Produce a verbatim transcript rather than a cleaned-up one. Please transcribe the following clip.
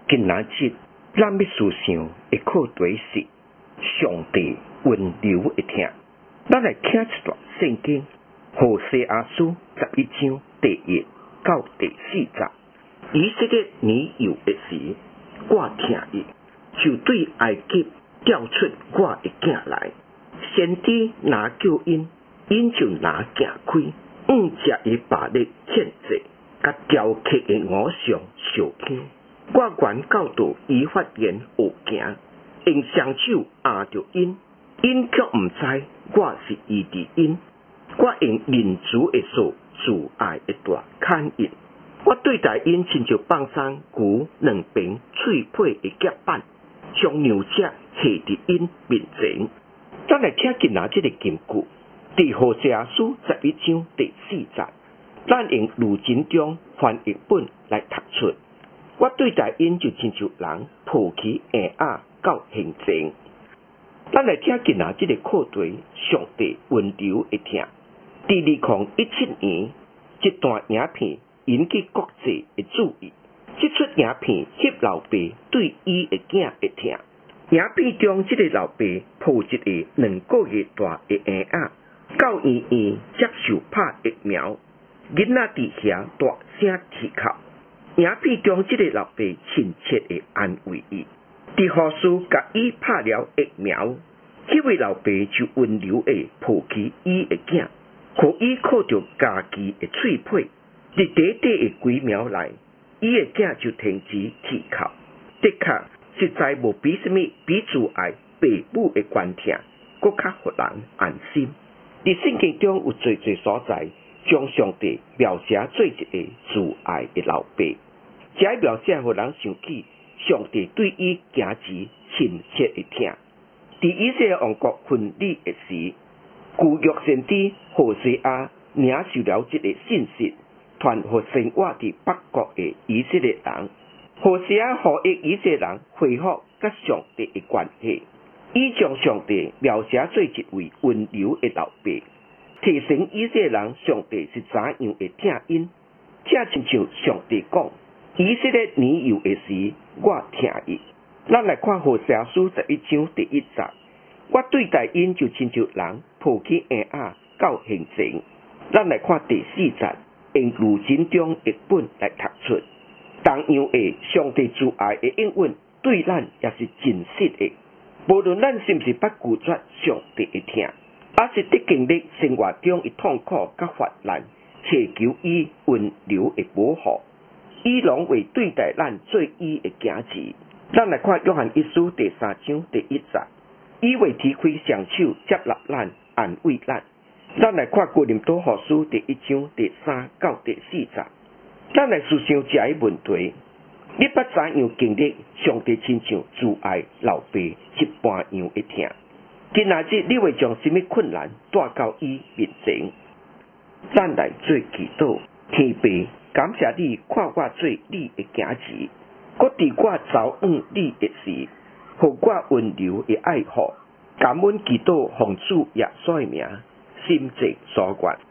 今仔日咱要思想的课题是上帝温柔的听。咱来听一段圣经，何西阿书十一章第一到第四节。以色列年幼的时，我听伊，就对埃及调出我的囝来。先知拿救因，因就拿镜开，五只伊把力欠债，甲雕刻的偶像烧香。我原教导伊发言学行，用双手压着因，因却毋知我是伊的因。我用民族的手自爱的大牵引。我对待因亲像放生牛两边脆配的夹板，将牛只下伫因面前。咱来听今仔这个金句，伫何西阿书十一章第四节，咱用卢金中翻译本来读出。我对待因就亲像人抱起婴仔到现前。咱来听今仔这个课题，上帝温柔的听。伫二零一七年，一段影片引起国际的注意。这出影片翕老爸对伊的囝的听。影片中，这个老爸抱一个两个月大的婴仔，到医院接受拍疫苗，囡仔伫遐大声啼哭。影片中，这个老爸亲切的安慰伊，伫护士甲伊拍了疫苗，这位老爸就温柔的抱起伊的囝，互伊靠着家己的喙皮，伫短短的几秒内，伊的囝就停止啼哭。的确，实在无比什么比自爱父母的关疼，搁较互人安心。伫圣经中有侪侪所在，将上帝描写做一个自爱的老爸。这描写互人想起上帝对伊行之亲切的听。伫以色列王国分裂的时，旧约先知何西阿领受了这个信息，传互生活伫北国的以色列人。何西阿呼吁以色列人恢复甲上帝的关系，伊将上帝描写做一位温柔的老爸，提醒以色列人上帝是怎样的听因。这亲像上帝讲，以色列年幼的时，我听伊。咱来看何西阿书十一章第一节，我对待因就亲像人抱起婴仔到现前。咱来看第四节，用卢金中译本来读出。同样的，上帝自爱的应允对咱也是真实的。无论咱是毋是捌拒绝上帝的听，也是伫经历生活中的痛苦甲患难，祈求伊温柔的保护，伊拢会对待咱做伊的行子。咱来看约翰一书第三章第一节，伊会提开双手接纳咱，安慰咱。咱来看哥林多后书第一章第三到第四节。咱来思想这个问题：你捌怎样经历上帝亲像自爱老爸一般样的听？今仔日你会将什么困难带到伊面前？咱来做祈祷，天父，感谢你看我做你的行子，搁伫我走远你的时，互我温柔的爱护。感恩祈祷奉主耶稣的名，心静所愿。